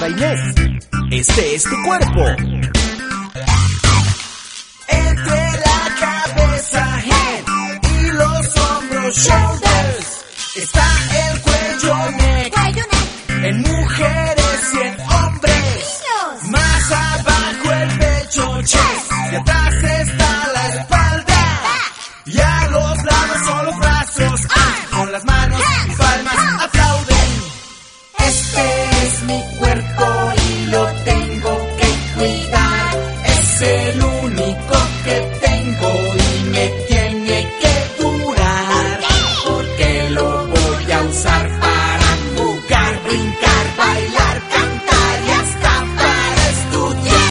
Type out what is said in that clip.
Carla Inés. Este es tu cuerpo. Entre la cabeza, head, y los hombros, shoulders, está el cuello, neck, en mujeres y en hombres. Más abajo el pecho, chest, y atrás está la espalda. Y a los lados son los brazos, con las manos y palmas